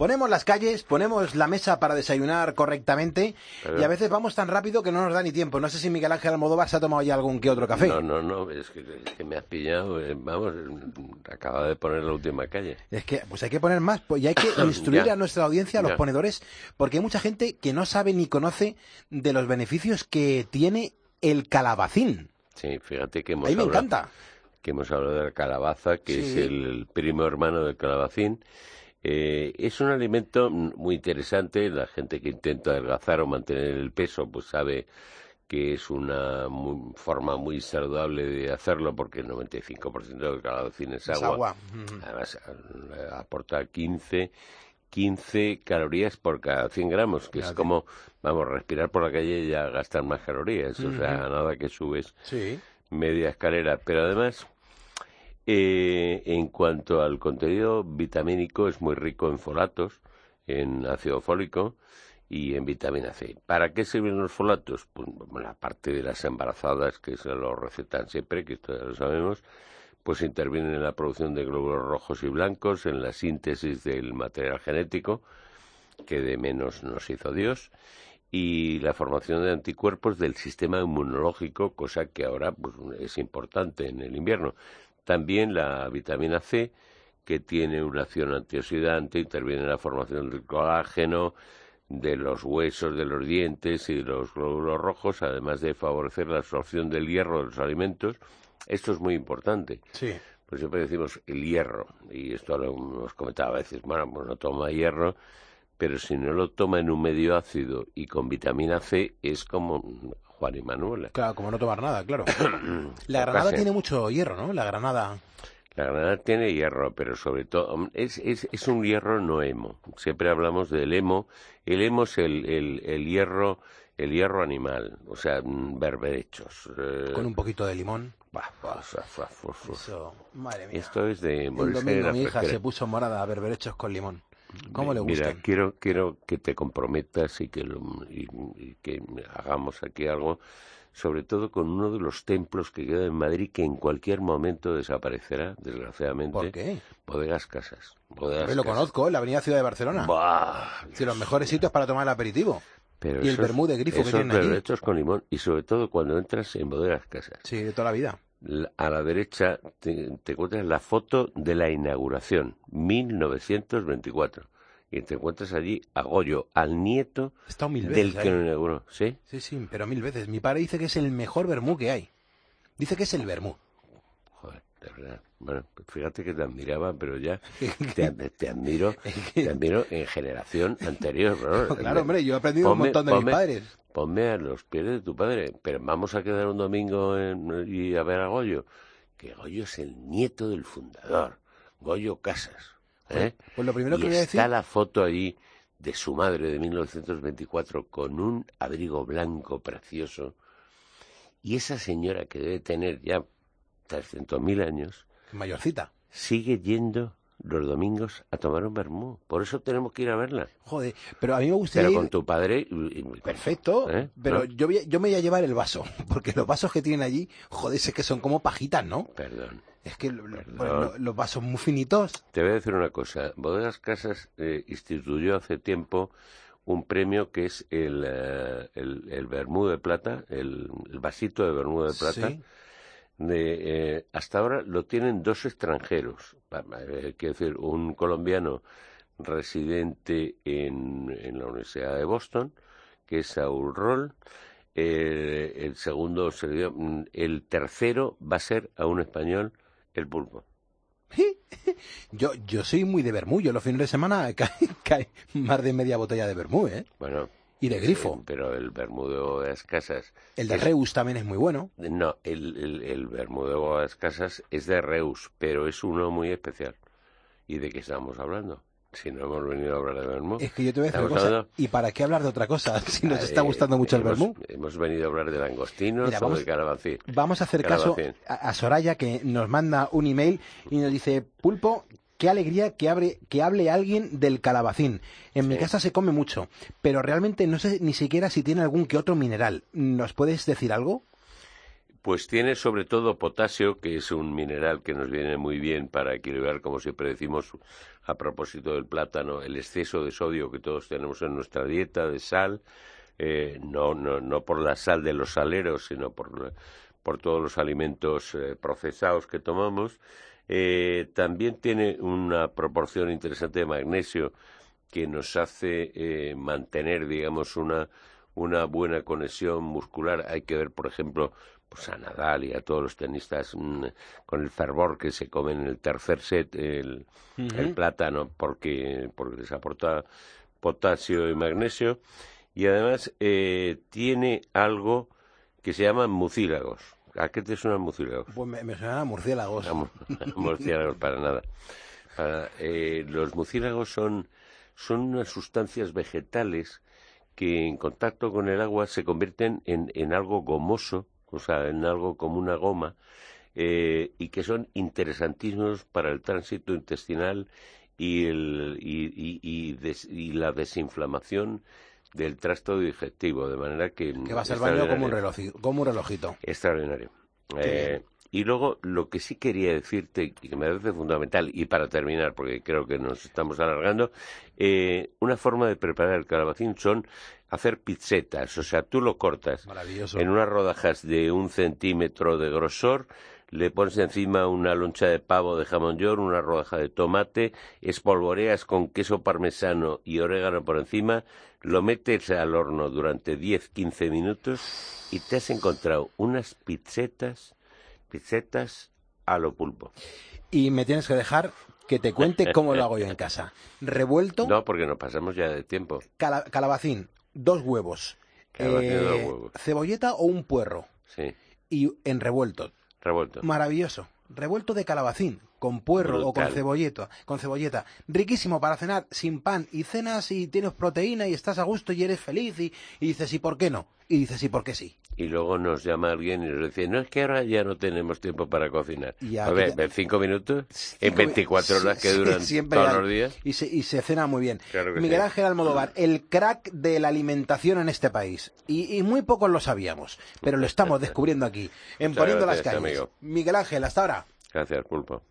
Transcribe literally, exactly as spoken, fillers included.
ponemos las calles, ponemos la mesa para desayunar correctamente Pero... y a veces vamos tan rápido que no nos da ni tiempo. No sé si Miguel Ángel Almodóvar se ha tomado ya algún que otro café. No, no, no, es que, es que me has pillado, eh, vamos, acaba de poner la última calle. Es que pues hay que poner más, pues, y hay que instruir a nuestra audiencia, a los ya. ponedores, porque hay mucha gente que no sabe ni conoce de los beneficios que tiene el calabacín. Sí, fíjate que hemos A mí me hablado, encanta. que hemos hablado de la calabaza, que Sí. es el, el primo hermano del calabacín. Eh, es un alimento muy interesante. La gente que intenta adelgazar o mantener el peso, pues sabe que es una muy, forma muy saludable de hacerlo, porque el noventa y cinco por ciento del calabacín es agua. Es agua. Además, aporta quince calorías por cada cien gramos, que Fíjate. es como, vamos, respirar por la calle y ya gastar más calorías. O sea, nada que subes Sí. media escalera. Pero además, eh, en cuanto al contenido vitamínico, es muy rico en folatos, en ácido fólico y en vitamina C. ¿Para qué sirven los folatos? Pues bueno, la parte de las embarazadas, que se lo recetan siempre, que esto ya lo sabemos, pues intervienen en la producción de glóbulos rojos y blancos, en la síntesis del material genético, que de menos nos hizo Dios, y la formación de anticuerpos del sistema inmunológico, cosa que ahora pues, es importante en el invierno. También la vitamina C, que tiene una acción antioxidante, interviene en la formación del colágeno, de los huesos, de los dientes y de los glóbulos rojos, además de favorecer la absorción del hierro de los alimentos. Esto es muy importante. Sí. Pues siempre decimos el hierro, y esto lo hemos comentado a veces, bueno, pues no toma hierro, pero si no lo toma en un medio ácido y con vitamina C, es como Juan y Manuela. Claro, como no tomar nada, claro. La granada Casi. tiene mucho hierro, ¿no? La granada... La granada tiene hierro, pero sobre todo es, es, es un hierro no hemo. Siempre hablamos del hemo. El hemo es el, el, el hierro el hierro animal, o sea, berberechos. Eh... Con un poquito de limón. Bah, bah, bah, bah, bah, bah. Eso, madre mía. Esto es de El morirse de domingo la mi hija fresquera. se puso morada a berberechos con limón. ¿Cómo le Mira, gustan? quiero quiero que te comprometas y que lo, y, y que hagamos aquí algo, sobre todo con uno de los templos que queda en Madrid, que en cualquier momento desaparecerá, desgraciadamente. ¿Por qué? Bodegas Casas. Bodegas Pues lo Casas. conozco, en la avenida Ciudad de Barcelona. Bah, Es de los mejores sitios para tomar el aperitivo. pero Y el esos- vermú de grifo que esos tienen allí. berberechos con limón, y sobre todo cuando entras en Bodegas Casas. Sí, de toda la vida. La- A la derecha te, te encuentras la foto de la inauguración, mil novecientos veinticuatro. Y te encuentras allí a Goyo, al nieto He estado mil del veces que ahí. lo inauguró. ¿Sí? Sí, sí, pero mil veces. Mi padre dice que es el mejor vermú que hay. Dice que es el vermú. Joder, de verdad. Bueno, pues fíjate que te admiraba, pero ya te, ad- te admiro te admiro en generación anterior. ¿no? Claro, hombre, yo he aprendido un Ponme- montón de ponme- mis padres. Ponme a los pies de tu padre, pero vamos a quedar un domingo en- y a ver a Goyo, que Goyo es el nieto del fundador, Goyo Casas. ¿eh? Pues lo primero Y que voy a está decir... la foto allí de su madre de mil novecientos veinticuatro con un abrigo blanco precioso, y esa señora que debe tener ya trescientos mil años Mayorcita. sigue yendo los domingos a tomar un vermú. Por eso tenemos que ir a verla. Joder, pero a mí me gustaría Pero ir... con tu padre... y- y- Perfecto, ¿Eh? pero ¿No? yo, voy a- yo me voy a llevar el vaso, porque los vasos que tienen allí, joder, es que son como pajitas, ¿no? Perdón. Es que lo- lo- Perdón. pues, lo- los vasos muy finitos. Te voy a decir una cosa. Bodegas Casas eh, instituyó hace tiempo un premio que es el, eh, el, el vermú de plata, el, el vasito de vermú de plata. Sí. De, eh, hasta ahora lo tienen dos extranjeros. Pa- eh, quiero decir, un colombiano residente en, en la Universidad de Boston, que es Saúl Roll. Eh, el segundo, se le dio- mm, el tercero va a ser a un español, el Pulpo. Yo, yo soy muy de vermú, yo los fines de semana cae, cae más de media botella de vermú, ¿eh? Bueno, Y de grifo. eh, pero el vermú de Bodegas Casas... El de es- Reus también es muy bueno. No, el, el, el vermú de Bodegas Casas es de Reus, pero es uno muy especial. ¿Y de qué estamos hablando? Si no hemos venido a hablar de vermú. Es que yo te voy a decir una Estamos cosa. hablando- ¿Y para qué hablar de otra cosa si nos Eh, está gustando mucho el hemos- vermú? Hemos venido a hablar de langostinos Mira, o vamos- de calabacín. Vamos a hacer caso Calabacín. a, a Soraya, que nos manda un email y nos dice: Pulpo, qué alegría que, abre, que hable alguien del calabacín. En mi Sí. casa se come mucho, pero realmente no sé ni siquiera si tiene algún que otro mineral. ¿Nos puedes decir algo? Pues tiene sobre todo potasio, que es un mineral que nos viene muy bien para equilibrar, como siempre decimos, a propósito del plátano, el exceso de sodio que todos tenemos en nuestra dieta, de sal, eh, no, no, no por la sal de los saleros, sino por, por todos los alimentos eh, procesados que tomamos. Eh, también tiene una proporción interesante de magnesio que nos hace eh, mantener, digamos, una, una buena conexión muscular. Hay que ver, por ejemplo, pues a Nadal y a todos los tenistas mmm, con el fervor que se comen en el tercer set el, uh-huh. el plátano, porque, porque les aporta potasio y magnesio. Y además eh, tiene algo que se llama mucílagos. ¿A qué te suenan mucílagos? Pues me, me suenan a murciélagos. A, a murciélagos, para nada. Para, eh, los mucílagos son, son unas sustancias vegetales que en contacto con el agua se convierten en, en algo gomoso, o sea, en algo como una goma, eh, y que son interesantísimos para el tránsito intestinal y, el, y, y, y, des, y la desinflamación del tracto digestivo, de manera que... Que vas al baño como un, reloj, como un relojito. Extraordinario. Eh, y luego, lo que sí quería decirte, y que me parece fundamental, y para terminar, porque creo que nos estamos alargando, eh, una forma de preparar el calabacín son hacer pizzetas, o sea, tú lo cortas en unas rodajas de un centímetro de grosor, le pones encima una loncha de pavo de jamón york, una rodaja de tomate, espolvoreas con queso parmesano y orégano por encima, lo metes al horno durante diez a quince minutos y te has encontrado unas pizzetas, pizzetas a lo Pulpo. Y me tienes que dejar que te cuente cómo lo hago yo en casa. Revuelto... No, porque nos pasamos ya de tiempo. Cala, calabacín, dos huevos, calabacín, eh, dos huevos, cebolleta o un puerro. Sí. Y en revuelto. Revuelto. Maravilloso. Revuelto de calabacín, con puerro Brutal. o con cebolleta, con cebolleta. Riquísimo para cenar sin pan. Y cenas y tienes proteína y estás a gusto y eres feliz. Y, y dices, ¿y por qué no? Y dices, ¿y por qué sí? Y luego nos llama alguien y nos dice, no, es que ahora ya no tenemos tiempo para cocinar. Ya, a ver, ya... cinco minutos, cinco en veinticuatro horas que duran sí, todos hay. los días. Y se, y se cena muy bien. Claro Miguel sí. Ángel Almodóvar, el crack de la alimentación en este país. Y, y muy pocos lo sabíamos, pero lo estamos descubriendo aquí, en Muchas Poniendo gracias, las calles. Amigo. Miguel Ángel, hasta ahora. Gracias, Pulpo.